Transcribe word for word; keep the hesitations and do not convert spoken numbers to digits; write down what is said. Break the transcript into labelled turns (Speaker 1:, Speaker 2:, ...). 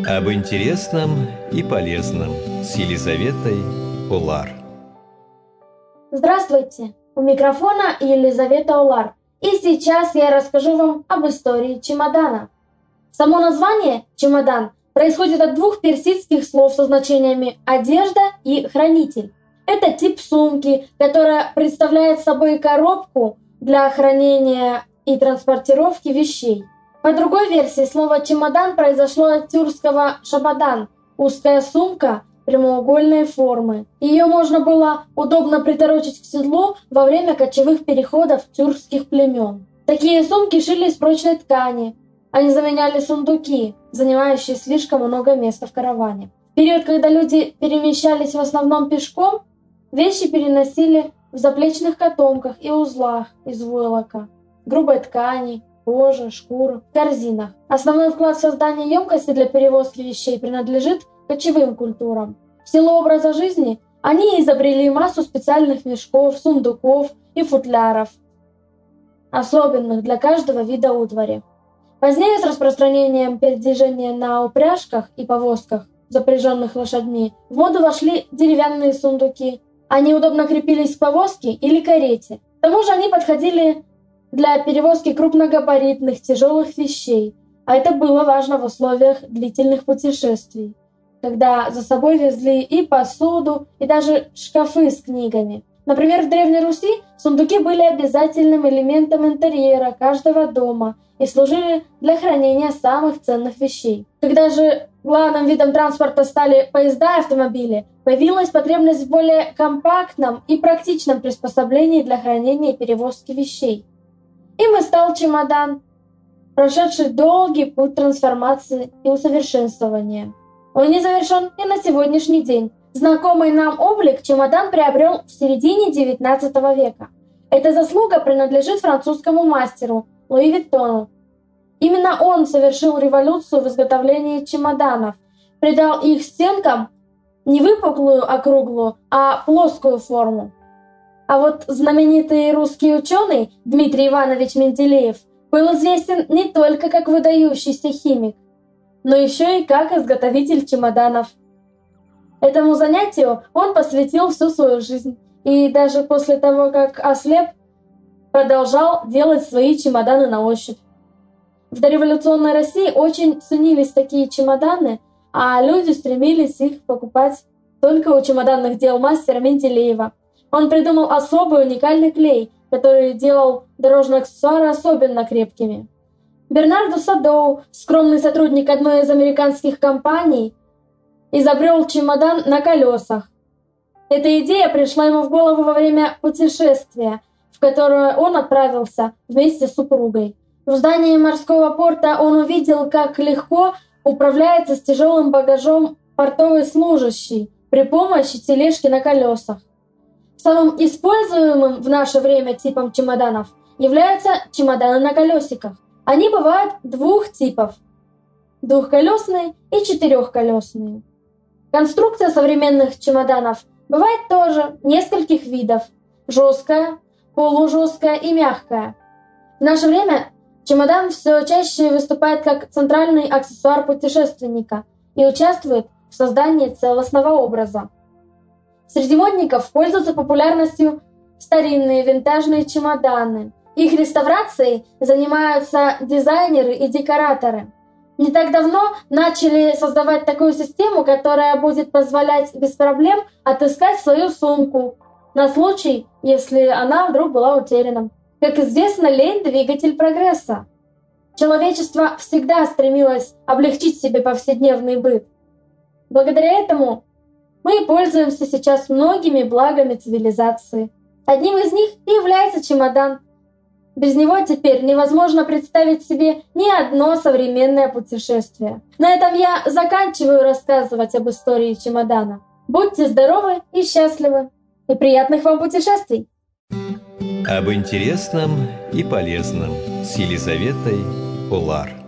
Speaker 1: Об интересном и полезном с Елизаветой Улар.
Speaker 2: Здравствуйте! У микрофона Елизавета Улар. И сейчас я расскажу вам об истории чемодана. Само название «чемодан» происходит от двух персидских слов со значениями «одежда» и «хранитель». Это тип сумки, которая представляет собой коробку для хранения и транспортировки вещей. По другой версии, слово «чемодан» произошло от тюркского «шабадан» – узкая сумка прямоугольной формы. Ее можно было удобно приторочить к седлу во время кочевых переходов тюркских племен. Такие сумки шили из прочной ткани. Они заменяли сундуки, занимающие слишком много места в караване. В период, когда люди перемещались в основном пешком, вещи переносили в заплечных котомках и узлах из войлока, грубой ткани, кожи, шкуры, в корзинах. Основной вклад в создание емкости для перевозки вещей принадлежит кочевым культурам. В силу образа жизни они изобрели массу специальных мешков, сундуков и футляров, особенных для каждого вида утвари. Позднее с распространением передвижения на упряжках и повозках, запряженных лошадьми, в моду вошли деревянные сундуки. Они удобно крепились к повозке или карете. К тому же они подходили для перевозки крупногабаритных тяжелых вещей, а это было важно в условиях длительных путешествий, когда за собой везли и посуду, и даже шкафы с книгами. Например, в Древней Руси сундуки были обязательным элементом интерьера каждого дома и служили для хранения самых ценных вещей. Когда же главным видом транспорта стали поезда и автомобили, появилась потребность в более компактном и практичном приспособлении для хранения и перевозки вещей. Им и стал чемодан, прошедший долгий путь трансформации и усовершенствования. Он не завершен и на сегодняшний день. Знакомый нам облик чемодан приобрел в середине девятнадцатого века. Эта заслуга принадлежит французскому мастеру Луи Виттону. Именно он совершил революцию в изготовлении чемоданов, придал их стенкам не выпуклую округлую, а плоскую форму. А вот знаменитый русский ученый Дмитрий Иванович Менделеев был известен не только как выдающийся химик, но еще и как изготовитель чемоданов. Этому занятию он посвятил всю свою жизнь и даже после того, как ослеп, продолжал делать свои чемоданы на ощупь. В дореволюционной России очень ценились такие чемоданы, а люди стремились их покупать только у чемоданных дел мастера Менделеева. Он придумал особый уникальный клей, который делал дорожные аксессуары особенно крепкими. Бернарду Садоу, скромный сотрудник одной из американских компаний, изобрел чемодан на колесах. Эта идея пришла ему в голову во время путешествия, в которое он отправился вместе с супругой. В здании морского порта он увидел, как легко управляется с тяжелым багажом портовый служащий при помощи тележки на колесах. Самым используемым в наше время типом чемоданов являются чемоданы на колесиках. Они бывают двух типов – двухколесные и четырехколесные. Конструкция современных чемоданов бывает тоже нескольких видов – жесткая, полужесткая и мягкая. В наше время чемодан все чаще выступает как центральный аксессуар путешественника и участвует в создании целостного образа. Среди модников пользуются популярностью старинные винтажные чемоданы. Их реставрацией занимаются дизайнеры и декораторы. Не так давно начали создавать такую систему, которая будет позволять без проблем отыскать свою сумку на случай, если она вдруг была утеряна. Как известно, лень – двигатель прогресса. Человечество всегда стремилось облегчить себе повседневный быт. Благодаря этому мы пользуемся сейчас многими благами цивилизации. Одним из них и является чемодан. Без него теперь невозможно представить себе ни одно современное путешествие. На этом я заканчиваю рассказывать об истории чемодана. Будьте здоровы и счастливы! И приятных вам путешествий!
Speaker 1: Об интересном и полезном с Елизаветой Улар.